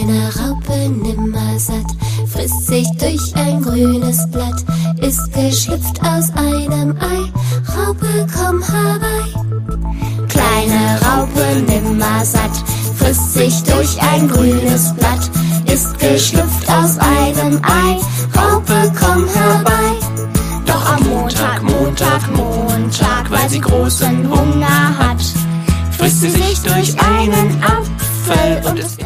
Kleine Raupe nimmersatt, frisst sich durch ein grünes Blatt, ist geschlüpft aus einem Ei. Raupe, komm herbei. Kleine Raupe nimmersatt, frisst sich durch ein grünes Blatt, ist geschlüpft aus einem Ei. Raupe, komm herbei. Doch am Montag, weil sie großen Hunger hat, frisst sie sich durch einen Apfel und ist